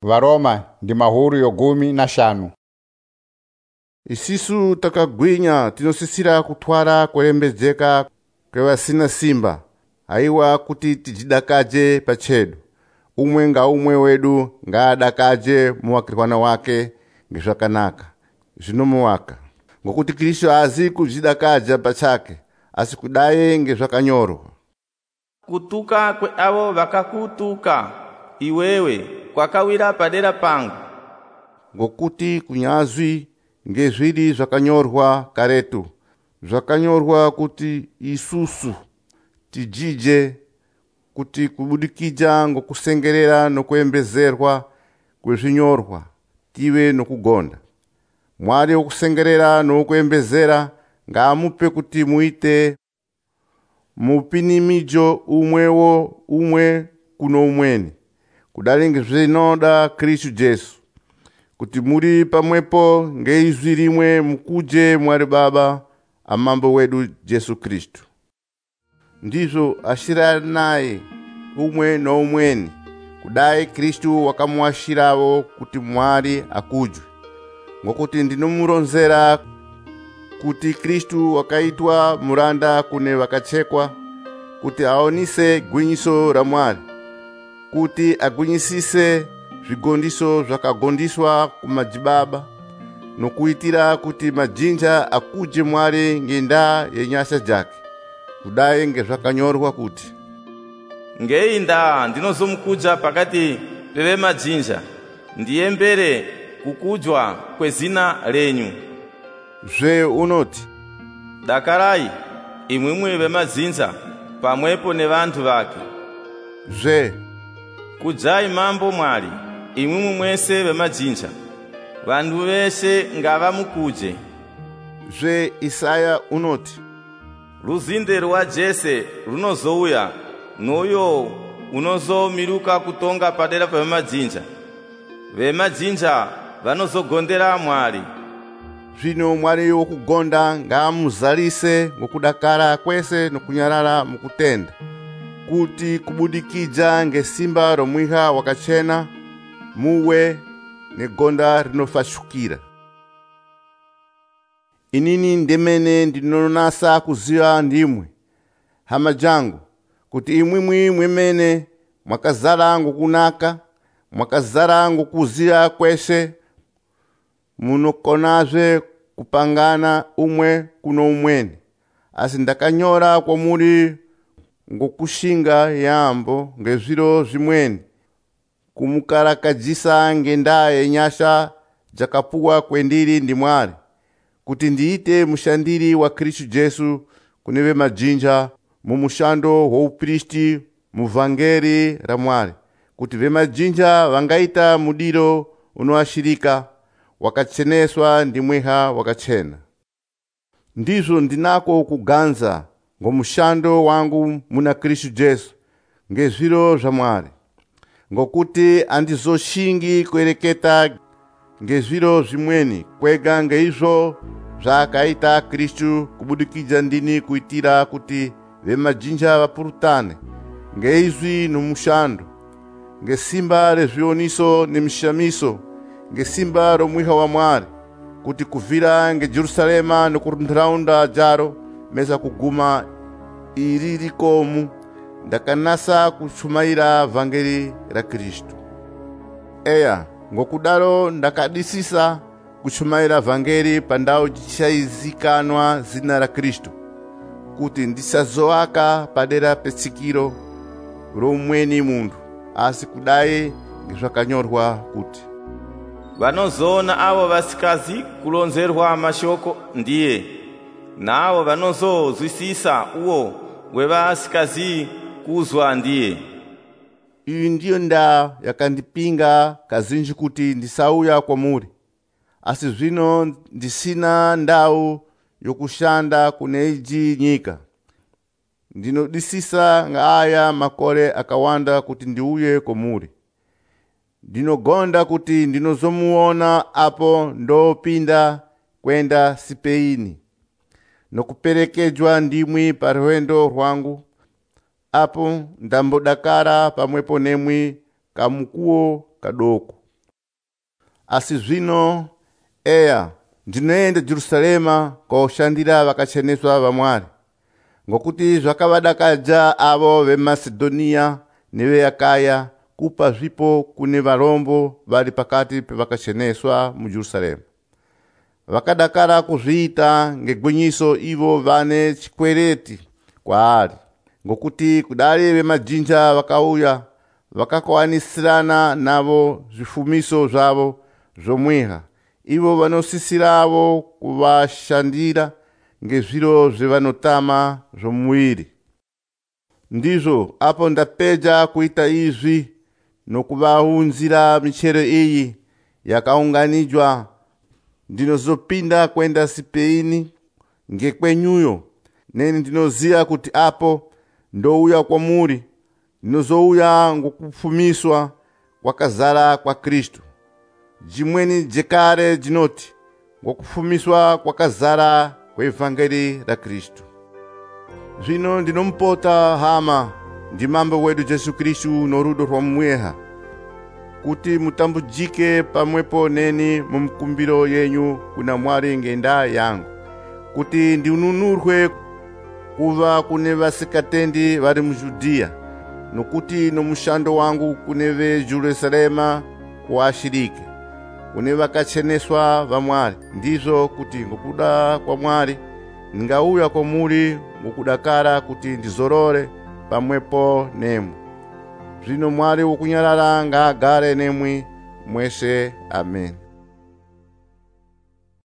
Varoma ndi mahuru yogumi na shanu. Isisu takagwinya tinosisira kutwara kulembedzeka kwevasina simba, aiwa kuti tijidakaje pachedu. Umwe nga umwe wedu ngaadakaje muwakirwana wake ngezvakanaka zvinomuwaka, ngokuti Kristu azi kujidakaja pachake, asi kudaye ngezvakanyorwa. Kutuka kwe avo vakakutuka iwewe kwakawira padera pangu, ngokuti kunyazwi ngezviri zvakanyorwa karetu, zvakanyorwa kuti isusu tijije, kuti kubudikija ngokusengerera nokuembezerwa kwezvinyorwa tive nokugonda. Mwari wokusengerera nokuembezera ngaamupe kuti muite mupinimijo umwewo umwe kuno umweni, kudali ngezvinoda Kristu Jesu, kuti muri pamwepo ngeizwi rimwe mukuje Mwari Baba amambo wedu Jesu Kristu. Ndizvo ashirana naye umwe no umweni, kudai Kristu wakamuashirawo kuti Mwari akujwe. Ngokuti ndinomuronzera kuti Kristu wakaitwa muranda kune vakachekwa, kuti aonise gwinyiso ra Mwari, kuti agwinyisise zvigondiso zvakagondiswa kumadzibaba, nokuitira kuti majinja akuje Mwari ngenda yenyasha jake, kudai ngezvakanyorwa kuti ngei ndaa ndinozomukuja pakati pevemajinja, ndiyembere kukujwa kwezina renyu. Zve unoti, dakarai imwimwi vemajinja pamwepo nevantu vake. Zve kujai mambo Mwari imwimwi mwese vemajinja, vanhu veshe ngavamukuje. Zve Isaya unoti, ruzinde rwa Jese runozouya, noyo unozomiruka kutonga padera pevemajinja. Vemajinja vanozogondera Mwari. Zvino Mwari wokugonda ngaamuzalise ngokudakara kwese nokunyarara mukutenda, kuti kubudikija ngesimba romwiha wakachena muwe negonda rinofashukira. Inini ndemene ndinonasa kuziva ndimwe, hama jangu, kuti imwimwi mwemene mwakazara ngokunaka, mwakazara ngokuziva kwese, munokonazve kupangana umwe kuno umweni. Asi ndakanyora kwamuri ngokushinga yambo ngezviro zvimweni, kumukarakadzisa ngenda yenyasha dzakapuwa kwendiri ndi Mwari, kuti ndiite mushandiri wa Kristu Jesu kune vemajinja mumushando woupristi muvhangeri ra Mwari, kuti vemajinja vangaita mudiro unoashirika, wakacheneswa ndi mweha wakachena. Ndizvo ndinako kuganza ngomushando wangu muna Kristu Jesu ngezviro zva Mwari, ngokuti andizoshingi kuereketa ngezviro zvimweni kwega ngeizvo zvaakaita Kristu kubudikidza ndini, kuitira kuti vemajinja vapurutane ngeizwi nomushando, ngesimba rezvioniso nemishamiso, ngesimba romwiha wa Mwari, kuti kuvira ngeJerusalema nokurunharaunda jaro meza kuguma iri rikomu ndakanasa kuchumaira vhangeri ra Kristu. Eya, ngokudaro ndakadisisa kuchumaira vhangeri pandau dzichaizikanwa zina ra Kristu, kuti ndisazoaka padera petsikiro romweni mundu, asi kudai ngezvakanyorwa kuti vanozoona avo vasikazi kulonzerwa mashoko ndiye, navo vanozozwisisa uwo wevasikazi kuzwa ndiye. Iyi ndiyo ndaa yakandipinga kazhinji kuti ndisauya kwamuri, asi zvino ndisina ndau yokushanda kune iji nyika. Ndinodisisa ngaya makore akawanda kuti ndiuye kwamuri. Ndinogonda kuti ndinozomuona apo ndopinda kwenda Sipeini, nokuperekedzwa ndimwi parwendo rwangu, apo ndambodakara pamwepo nemwi kamukuwo kadoko. asi zvino eya ndinoenda Jerusalema koshandira vakacheneswa vamwari, ngokuti zvakavadakadza avo veMasedoniya neveAkaya kupa zvipo kune varombo vari pakati pevakacheneswa mu Jerusalema. Vakadakara kuzviita ngegwinyiso ivo vane chikwereti kwaari, ngokuti kudali vemajinja vakauya vakakwanisirana navo zvifumiso zvavo zvomwiha, ivo vanosisiravo kuvashandira ngezviro zvevanotama zvomuviri. Ndizvo apo ndapedza kuita izvi nokuvaunzira michero iyi yakaunganidzwa, ndinozopinda kwenda Sipeini ngekwenyuyo. Neni ndinoziya kuti apo ndouya kwamuri ndinozouya ngokufumiswa kwakazara kwa Kristu. Jimweni jekare jinoti ngokufumiswa kwakazara kwevhangeri la Kristu. Zvino ndinompota hama ndi mambo wedu Jesu Kristu norudo rwamweha, kuti mutambujike pamwepo neni mumkumbiro yenyu kuna Mwari ngenda yangu, kuti ndinunurwe kuva kune vasikatendi vari mu Judea, nokuti nomushando wangu kune ve Jerusalema kuashirike, kune vakacheneswa vamwari. Ndizvo kuti ngokuda kwa Mwari ndingauya kwamuri mukudakara kuti ndizorore pamwepo nemwe. Zvino Mwari wokunyarara ngaagare nemwi mwese. Amen.